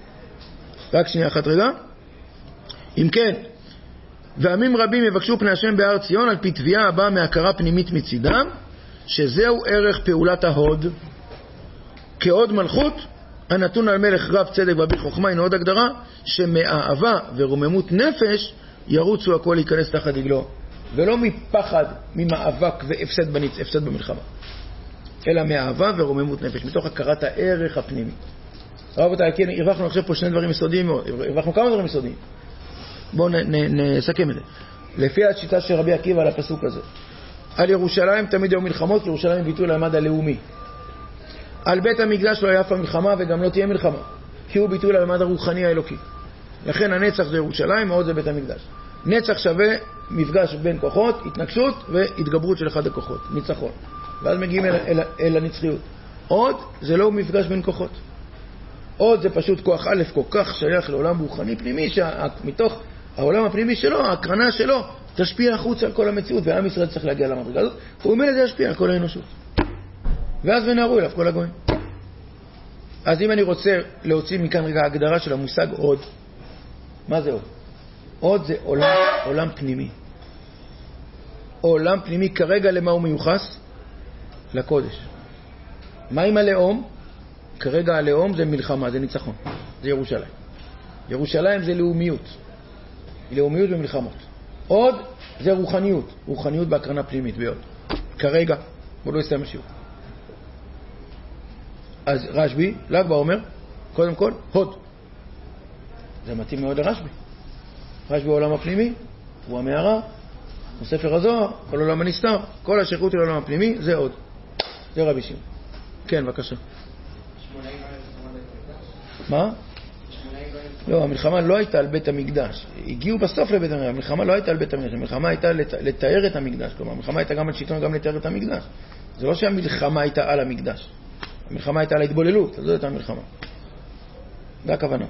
[SPEAKER 1] רק שנייה אחת רגע. אם כן, ועמים רבים יבקשו פני השם בהר ציון על פי תביעה הבאה מהכרה פנימית מצידם, שזהו ערך פעולת ההוד. כהוד מלכות, הנתון על מלך רב צדק ואביר חוכמה, הנה עוד הגדרה, שמאהבה ורוממות נפש ירוצו הכל להיכנס תחת דגלו, ולא מפחד, ממאבק והפסד במלחמה, אלא מאהבה ורוממות נפש, מתוך הכרת הערך הפנימי. רבותיי, כן, הרווחנו עכשיו פה שני דברים יסודיים מאוד, הרווחנו כמה דברים יסודיים. בואו נסכם את זה. לפי השיטה של רבי עקיבא על הפסוק הזה, על ירושלים תמיד היו מלחמות, כי ירושלים היא ביטוי למעמד הלאומי. על בית המקדש לא היה אף מלחמה וגם לא תהיה מלחמה, כי הוא ביטוי למעמד הרוחני האלוקי. לכן הנצח זה ירושלים, מאוד זה בית המקדש. נצח שווה מפגש בין כוחות, התנגשות והתגברות של אחד הכוחות, ניצחון. ואז מגיעים אל הנצחיות. עוד זה לא מפגש בין כוחות. עוד זה פשוט כוח א' כל כך שייך לעולם רוחני פנימי, שמתוך העולם הפנימי שלו, ההקרנה שלו, תשפיע החוץ על כל המציאות, ועם ישראל צריך להגיע למדרגה הזאת, ומילא זה ישפיע על כל האנושות. ואז ונערו אליו כל הגויים. אז אם אני רוצה להוציא מכאן רגע הגדרה של המושג עוד, מה זה עוד? עוד זה עולם פנימי. עולם פנימי כרגע למה הוא מיוחס? לקודש. מה עם הלאום? כרגע הלאום זה מלחמה, זה ניצחון, זה ירושלים. ירושלים זה לאומיות. לאומיות ומלחמות. עוד זה רוחניות. רוחניות בהקרנה פנימית ועוד. כרגע, בוא לא יסתיים השיעור. אז רשב"י, ל"ג בעומר, קודם כל, הוד. זה מתאים מאוד לרשב"י. רשב"י הוא העולם הפנימי, הוא המערה, הוא ספר הזוהר, כל עולם הנסתר, כל השייכות של העולם הפנימי, זה עוד. זה רבי שמעון. כן, בבקשה. מה? לא, המלחמה לא הייתה על בית המקדש. הגיעו בסוף לבית המקדש. המלחמה לא הייתה על בית המקדש. המלחמה הייתה לתאר את המקדש. כלומר, המלחמה הייתה גם על שלטון, גם לתאר את המקדש. זה לא שהמלחמה הייתה על המקדש. המלחמה הייתה על ההתבוללות. אז זו הייתה המלחמה. זה הכוונה.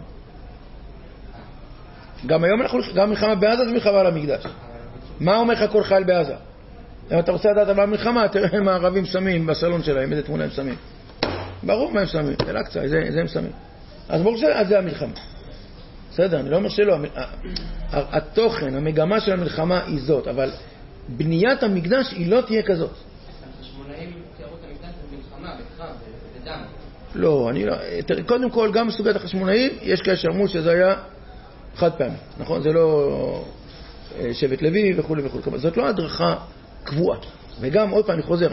[SPEAKER 1] גם היום גם מלחמה בעזה זה מלחמה על המקדש. מה אומר לך כל חייל בעזה? אם אתה רוצה לדעת על המלחמה, תראה מה הערבים שמים בסלון שלהם, איזה תמונה הם שמים. ברור מה הם שמים, אל-אקצא, זה הם שמים. אז ברור שזה המלחמה. בסדר, אני לא אומר שלא. התוכן, המגמה של המלחמה היא זאת, אבל בניית המקדש היא לא תהיה כזאת.
[SPEAKER 3] החשמונאים תיארו את המקדש במלחמה, בקרב, בדם.
[SPEAKER 1] לא, אני לא. קודם כל, גם בסוגיית החשמונאים, יש כאלה שאמרו שזה היה חד פעמי. נכון? זה לא שבט לוי וכו' וכו'. זאת לא הדרכה קבועה. וגם, עוד פעם, אני חוזר,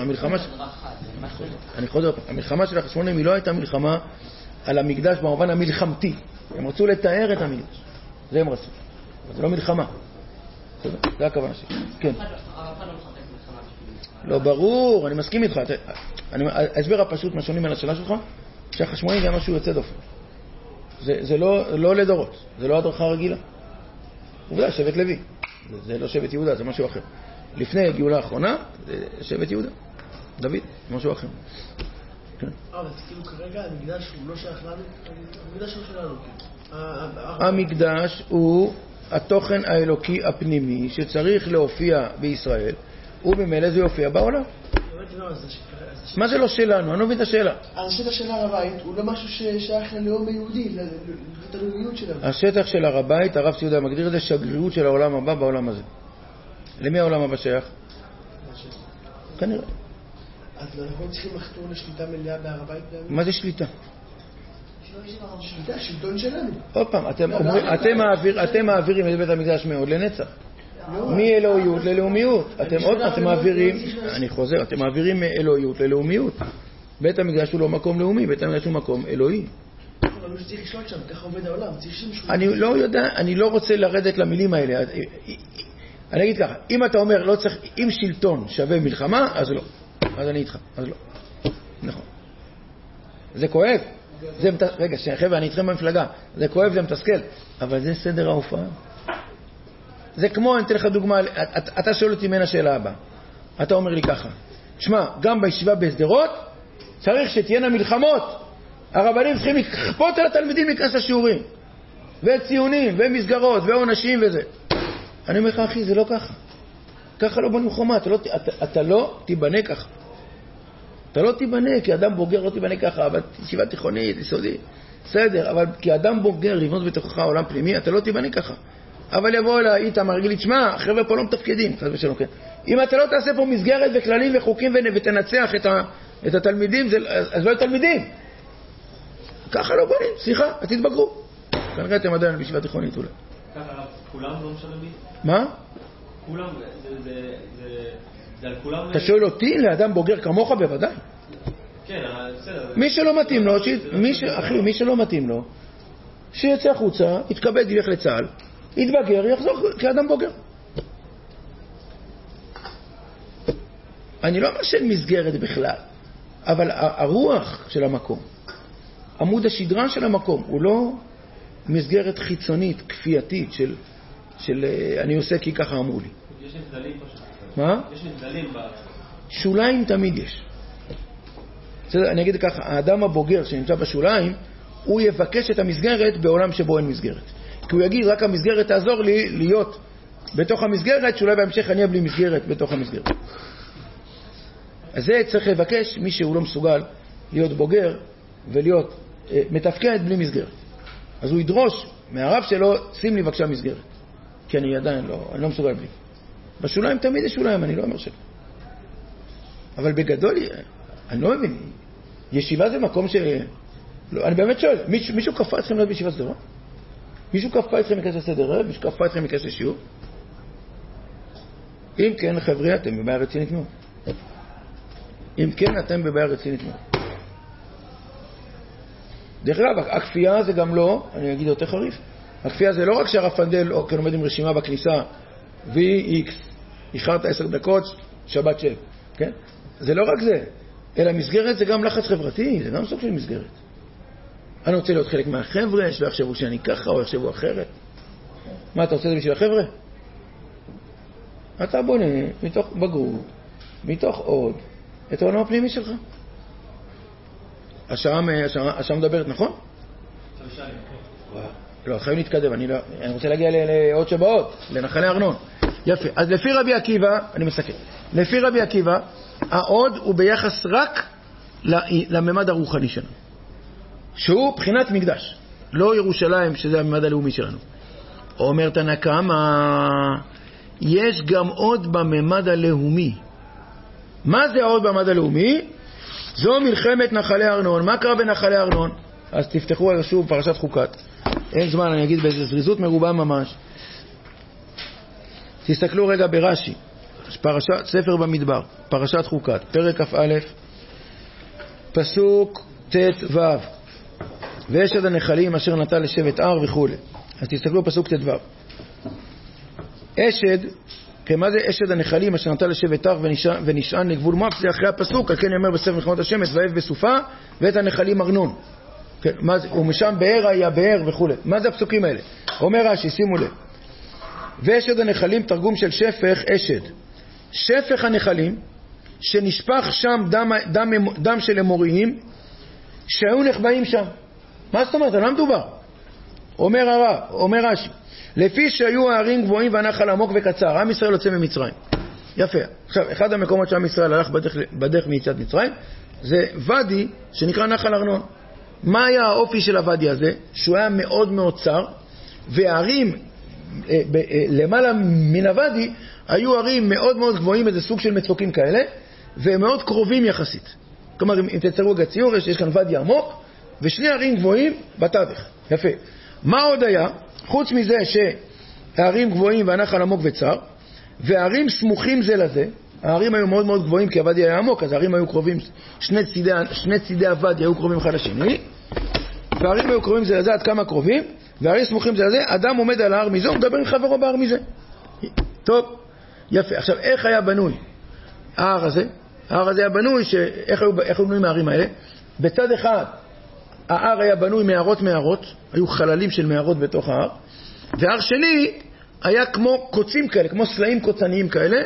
[SPEAKER 1] המלחמה של החשמונאים היא לא הייתה מלחמה על המקדש במובן המלחמתי. הם רצו לתאר את המקדש. זה הם רצו. זה לא מלחמה. זה הכוונה שלי. כן. לא ברור, אני מסכים איתך. ההסבר הפשוט מהשונים על השאלה שלך, שהחשמונאים היה משהו יוצא דופן. זה לא לדורות, זה לא הדרכה רגילה. עובדה, שבט לוי. זה לא שבט יהודה, זה משהו אחר. לפני הגאולה האחרונה, זה שבט יהודה. דוד, משהו אחר. כן.
[SPEAKER 2] אז כאילו כרגע המקדש הוא לא שייך לנו? המקדש לא שלנו.
[SPEAKER 1] המקדש הוא התוכן האלוקי הפנימי שצריך להופיע בישראל, ובמילא זה יופיע בעולם. מה זה לא שלנו? אני לא מבין את השאלה.
[SPEAKER 2] השטח של הר הבית הוא לא משהו ששייך ללאום היהודי, לתלויות שלנו.
[SPEAKER 1] השטח של הר הבית, הרב ציודה מגדיר את זה שגרירות של העולם הבא בעולם הזה. למי העולם הבא שייך? כנראה.
[SPEAKER 2] אז אנחנו צריכים לחתור לשליטה מלאה בהר הבית?
[SPEAKER 1] מה זה שליטה?
[SPEAKER 2] שליטה, שלטון שלנו.
[SPEAKER 1] עוד פעם, אתם מעבירים את בית המקדש מאוד לנצח. מאלוהיות ללאומיות. אתם מעבירים, אני חוזר, אתם מעבירים מאלוהיות ללאומיות. בית המקדש הוא לא מקום לאומי, בית המקדש הוא מקום אלוהי.
[SPEAKER 2] אבל צריך לשלוט שם, ככה עובד העולם.
[SPEAKER 1] אני לא יודע, אני לא רוצה לרדת למילים האלה. אני אגיד ככה, אם אתה אומר לא צריך, אם שלטון שווה מלחמה, אז לא. אז אני איתך, אז לא. נכון. זה כואב. רגע, חבר'ה, אני איתכם במפלגה. זה כואב, זה מתסכל. אבל זה סדר ההופעה. זה כמו, אני אתן לך דוגמה, אתה שואל אותי מן השאלה הבאה. אתה אומר לי ככה, תשמע, גם בישיבה בסדרות צריך שתהיינה מלחמות. הרבנים צריכים לכפות על התלמידים להיכנס לשיעורים. וציונים, ומסגרות, ועונשים וזה. אני אומר לך, אחי, זה לא ככה. ככה לא בונים חומה, אתה לא תיבנה ככה. אתה לא תיבנה, כי אדם בוגר לא תיבנה ככה, אבל ישיבה תיכונית, יסודית. בסדר, אבל כי אדם בוגר לבנות בתוכך עולם פנימי, אתה לא תיבנה ככה. אבל יבוא אליי איתמר, יגיד לי, תשמע, החבר'ה פה לא מתפקדים, חס ושלום, כן. אם אתה לא תעשה פה מסגרת וכללים וחוקים ותנצח את התלמידים, אז לא יהיו תלמידים. ככה לא בונים, סליחה, אז תתבגרו. כנראה אתם עדיין בישיבה תיכונית אולי.
[SPEAKER 4] ככה, כולם לא משלמים?
[SPEAKER 1] מה?
[SPEAKER 4] כולם, זה על כולם...
[SPEAKER 1] אתה שואל אותי, לאדם בוגר כמוך בוודאי.
[SPEAKER 4] כן, בסדר.
[SPEAKER 1] מי שלא מתאים לו, אחי, מי שלא מתאים לו, שיצא החוצה, יתכבד, ילך לצה"ל, יתבגר, יחזור כאדם בוגר. אני לא אומר של מסגרת בכלל, אבל הרוח של המקום, עמוד השדרה של המקום, הוא לא מסגרת חיצונית, כפייתית של אני עושה כי ככה אמרו לי.
[SPEAKER 4] יש נבדלים פשוט.
[SPEAKER 1] מה?
[SPEAKER 4] יש נבדלים
[SPEAKER 1] שוליים תמיד יש. אני אגיד ככה, האדם הבוגר שנמצא בשוליים, הוא יבקש את המסגרת בעולם שבו אין מסגרת. כי הוא יגיד, רק המסגרת תעזור לי להיות בתוך המסגרת, שאולי בהמשך אני אהיה בלי מסגרת בתוך המסגרת. אז זה צריך לבקש מי שהוא לא מסוגל להיות בוגר ולהיות מתפקד בלי מסגרת. אז הוא ידרוש מהרב שלו, שים לי בבקשה מסגרת. כי אני עדיין לא מסוגל בלי. בשוליים תמיד יש שוליים, אני לא אומר שלא. אבל בגדול, אני לא מבין. ישיבה זה מקום אני באמת שואל, מישהו כפה אתכם להיות בישיבה סדרה? מישהו כפה אתכם להיכנס לסדר? מישהו כפה אתכם להיכנס לשיעור? אם כן, חבר'ה, אתם בבעיה רצינית מאוד. אם כן, אתם בבעיה רצינית מאוד. דרך אגב, הכפייה זה גם לא, אני אגיד יותר חריף, הכפייה זה לא רק שהרב פנדל או כלומד עם רשימה בכניסה, VX, איחרת 10 דקות, שבת של, כן? זה לא רק זה, אלא מסגרת זה גם לחץ חברתי, זה גם סוג של מסגרת. אני רוצה להיות חלק מהחבר'ה, שלא יחשבו שאני ככה או יחשבו אחרת. מה, אתה רוצה את זה בשביל החבר'ה? אתה בונה מתוך בגרות, מתוך עוד, את העולם הפנימי שלך. השעה מדברת, נכון? לא, חייב להתקדם, אני רוצה להגיע לעוד שבאות, לנחלי ארנון. יפה, אז לפי רבי עקיבא, אני מסכם, לפי רבי עקיבא, העוד הוא ביחס רק לממד הרוחני שלנו, שהוא בחינת מקדש, לא ירושלים, שזה הממד הלאומי שלנו. אומר תנא קמא, יש גם עוד בממד הלאומי. מה זה עוד בממד הלאומי? זו מלחמת נחלי ארנון. מה קרה בנחלי ארנון? אז תפתחו שוב פרשת חוקת. אין זמן, אני אגיד באיזו זריזות מרובה ממש. תסתכלו רגע ברש"י, ספר במדבר, פרשת חוקת, פרק כ"א, פסוק ט"ו. ואשד הנחלים אשר נטל לשבט הר וכו'. אז תסתכלו פסוק ט"ו. אשד, מה זה אשד הנחלים אשר נטל לשבט הר ונשען לגבול מואב? זה אחרי הפסוק, על כן יאמר בספר מלחמות השמש, ואהב בסופה, ואת הנחלים ארנון. כן, מה זה? ומשם באר היה באר וכו'. מה זה הפסוקים האלה? אומר רש"י, שימו לב. ואשד הנחלים, תרגום של שפך, אשד. שפך הנחלים, שנשפך שם דם של אמוריים, שהיו נחבאים שם. מה זאת אומרת? לא מדובר. אומר רש"י, לפי שהיו הערים גבוהים והנחל עמוק וקצר, עם ישראל יוצא ממצרים. יפה. עכשיו, אחד המקומות שעם ישראל הלך בדרך מיציאת מצרים, זה ואדי שנקרא נחל ארנון. מה היה האופי של הוואדי הזה? שהוא היה מאוד מאוד צר, והערים למעלה מן הוואדי היו ערים מאוד מאוד גבוהים, איזה סוג של מצוקים כאלה, והם מאוד קרובים יחסית. כלומר, אם תצטרו את הציור, יש כאן ואדי עמוק, ושני ערים גבוהים בתווך. יפה. מה עוד היה? חוץ מזה שהערים גבוהים והנחל עמוק וצר, והערים סמוכים זה לזה, הערים היו מאוד מאוד גבוהים כי הוואדי היה עמוק, אז הערים היו קרובים, שני צידי הוואדי היו קרובים אחד לשני, והערים היו קרובים זה לזה עד כמה קרובים, והערים סמוכים זה לזה, אדם עומד על ההר מזה, הוא מדבר עם חברו בהר מזה. טוב, יפה. עכשיו, איך היה בנוי ההר הזה? ההר הזה היה בנוי, איך היו בנויים הערים האלה? בצד אחד, ההר היה בנוי מערות, היו חללים של מערות בתוך ההר, וההר שני היה כמו קוצים כאלה, כמו סלעים קוצניים כאלה,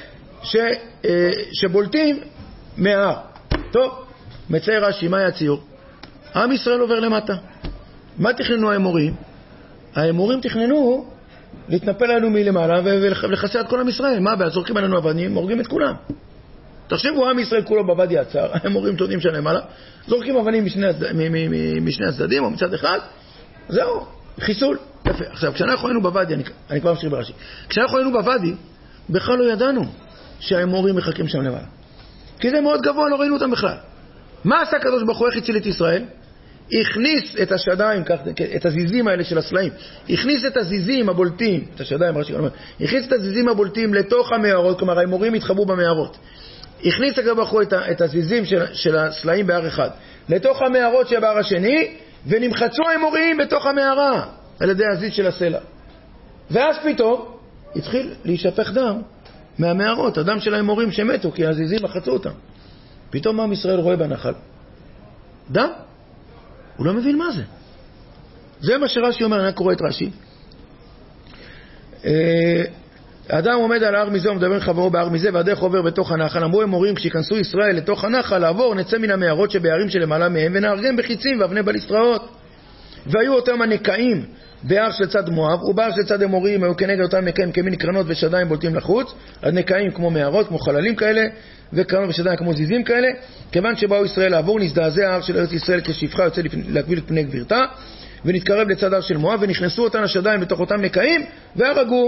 [SPEAKER 1] שבולטים מההר. טוב, מצייר רש"י, מה היה הציור? עם ישראל עובר למטה. מה תכננו האמורים? האמורים תכננו להתנפל עלינו מלמעלה ולחסר את כל עם ישראל. מה הבעיה? זורקים עלינו אבנים, הורגים את כולם. תחשבו, עם ישראל כולו בוואדי הצר, האמורים תודים שלמעלה, זורקים אבנים משני הצדדים או מצד אחד, זהו, חיסול. יפה. עכשיו, כשאנחנו היינו בוואדי, אני כבר משאיר ברש"י, כשאנחנו היינו בוואדי, בכלל לא ידענו שהאמורים מחכים שם למעלה. כי זה מאוד גבוה, לא ראינו אותם בכלל. מה עשה הקדוש ברוך הוא? איך הציל את ישראל? הכניס את השדיים, את הזיזים האלה של הסלעים, הכניס את הזיזים הבולטים, את השדיים, הכניס את הזיזים הבולטים לתוך המערות, כלומר האמורים התחבאו במערות. הכניס הקדוש ברוך הוא את הזיזים של הסלעים בהר אחד לתוך המערות שבהר השני, ונמחצו האמורים בתוך המערה על ידי הזיז של הסלע. ואז פתאום התחיל להישפך דם מהמערות, הדם של האמורים שמתו, כי הזיזים מחצו אותם. פתאום עם ישראל רואה בנחל דם, הוא לא מבין מה זה. זה מה שרש"י אומר, אני קורא את רש"י. האדם עומד על ההר מזה ומדבר עם חברו בהר מזה, והדרך עובר בתוך הנחל. אמרו אמורים, כשיכנסו ישראל לתוך הנחל לעבור, נצא מן המערות שבהרים שלמעלה מהם ונהרגם בחיצים ואבני בליסטראות. והיו אותם הנקעים בהר של צד מואב, ובהר של צד אמורים היו כנגד אותם נקעים כמין קרנות ושדיים בולטים לחוץ, הנקעים כמו מערות, כמו חללים כאלה, וקרנות ושדיים כמו זיזים כאלה. כיוון שבאו ישראל לעבור, נזדעזע ההר של ארץ ישראל כשפחה יוצא להקביל את פני גבירתה, ונתקרב לצד הר של מואב, ונכנסו אותן השדיים בתוך אותם נקעים, והרגו.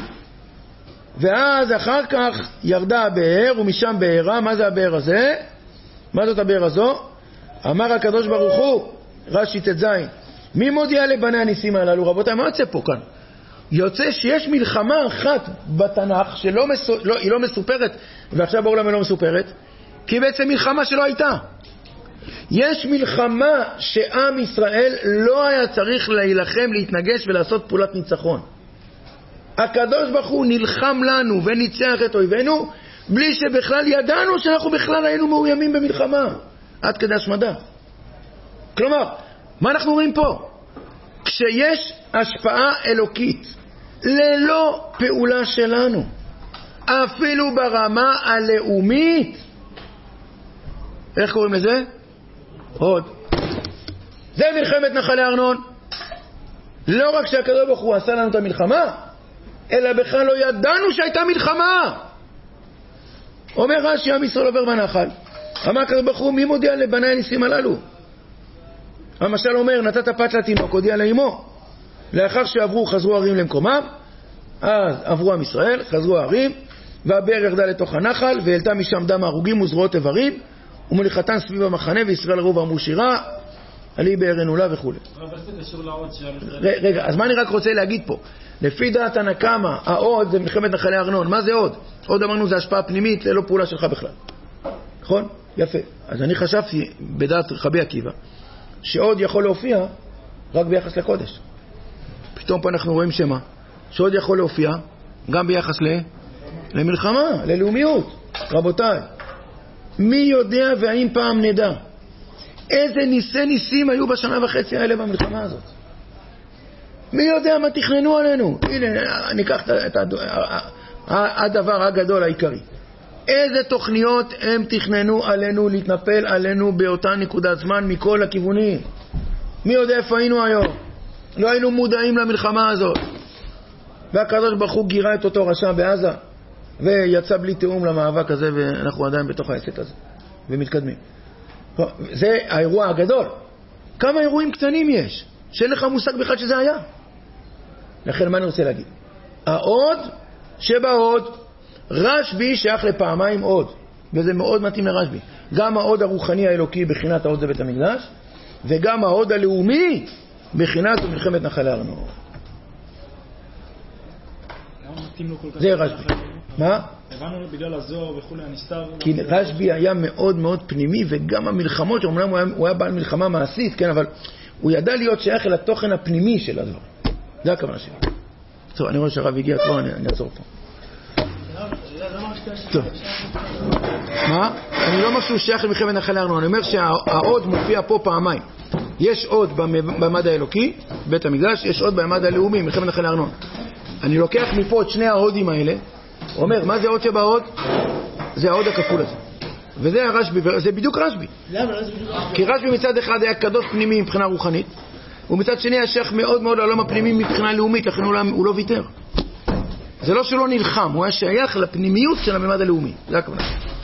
[SPEAKER 1] ואז אחר כך ירדה הבאר, ומשם בארה. מה זה הבאר הזה? מה זאת הבאר הזו? אמר הקדוש ברוך הוא, רש"י ט"ז, מי מודיע לבני הניסים הללו? רבותיי, מה יוצא פה כאן? יוצא שיש מלחמה אחת בתנ"ך שהיא לא מסופרת, ועכשיו בעולם היא לא מסופרת, כי בעצם מלחמה שלא הייתה. יש מלחמה שעם ישראל לא היה צריך להילחם, להתנגש ולעשות פעולת ניצחון. הקדוש ברוך הוא נלחם לנו וניצח את אויבינו בלי שבכלל ידענו שאנחנו בכלל היינו מאוימים במלחמה עד כדי השמדה. כלומר, מה אנחנו רואים פה? כשיש השפעה אלוקית ללא פעולה שלנו, אפילו ברמה הלאומית, איך קוראים לזה? עוד. זה מלחמת נחלי ארנון. לא רק שהקדוש ברוך הוא עשה לנו את המלחמה, אלא בכלל לא ידענו שהייתה מלחמה. אומר רש"י, עם ישראל עובר בנחל. אמר הקדוש ברוך הוא, מי מודיע לבני הניסים הללו? המשל אומר, נתת פת לתינוק, הודיע לאמו. לאחר שעברו, חזרו הערים למקומם. אז עברו עם ישראל, חזרו הערים, והבאר ירדה לתוך הנחל, והעלתה משם דם הרוגים וזרועות איברים, ומוליכתן סביב המחנה, וישראל ראו ואמרו שירה, עלי באר נעולה וכו'. רגע, אז מה אני רק רוצה להגיד פה? לפי דעת הנקמה, העוד זה מלחמת נחלי ארנון. מה זה עוד? עוד אמרנו זה השפעה פנימית ללא פעולה שלך בכלל. נכון? יפה. אז אני חשבתי בדעת רבי עקיבא שעוד יכול להופיע רק ביחס לקודש. פתאום פה אנחנו רואים שמה? שעוד יכול להופיע גם ביחס למלחמה, ללאומיות. רבותיי, מי יודע והאם פעם נדע איזה ניסים היו בשנה וחצי האלה במלחמה הזאת. מי יודע מה תכננו עלינו? הנה, ניקח את הדבר הגדול העיקרי. איזה תוכניות הם תכננו עלינו, להתנפל עלינו באותה נקודת זמן מכל הכיוונים. מי יודע איפה היינו היום? לא היינו מודעים למלחמה הזאת. והקדוש ברוך הוא גירה את אותו רשע בעזה, ויצא בלי תיאום למאבק הזה, ואנחנו עדיין בתוך העסק הזה, ומתקדמים. זה האירוע הגדול. כמה אירועים קטנים יש, שאין לך מושג בכלל שזה היה. לכן מה אני רוצה להגיד? העוד שבעוד, רשב"י שייך לפעמיים עוד, וזה מאוד מתאים לרשב"י. גם העוד הרוחני האלוקי בחינת העוד זה בית המקדש, וגם העוד הלאומי בחינת מלחמת נחלי ארנון. זה רשב"י. מה?
[SPEAKER 5] הבנו בגלל הזוהר וכולי הנסתר.
[SPEAKER 1] כי רשב"י היה מאוד מאוד פנימי, וגם המלחמות, שאומנם הוא היה בעל מלחמה מעשית, כן, אבל הוא ידע להיות שייך אל התוכן הפנימי של הדבר. זה הכוונה שלי. טוב, אני רואה שהרב הגיע כבר, אני אעצור פה. טוב. מה? אני לא משהו שייך למלחמת נחלי ארנון, אני אומר שהעוד מופיע פה פעמיים. יש עוד בממד האלוקי, בית המקדש, יש עוד בממד הלאומי, מלחמת נחלי ארנון. אני לוקח מפה את שני ההודים האלה, אומר, מה זה העוד שבעוד? זה העוד הכפול הזה. וזה הרשב"י, זה בדיוק רשב"י.
[SPEAKER 2] למה? זה בדיוק רשב"י.
[SPEAKER 1] כי רשב"י מצד אחד היה קדוש פנימי מבחינה רוחנית, ומצד שני היה שייך מאוד מאוד לעולם הפנימי מבחינה לאומית, לכן הוא לא ויתר. זה לא שלא נלחם, הוא היה שייך לפנימיות של הממד הלאומי. זה הכוונה.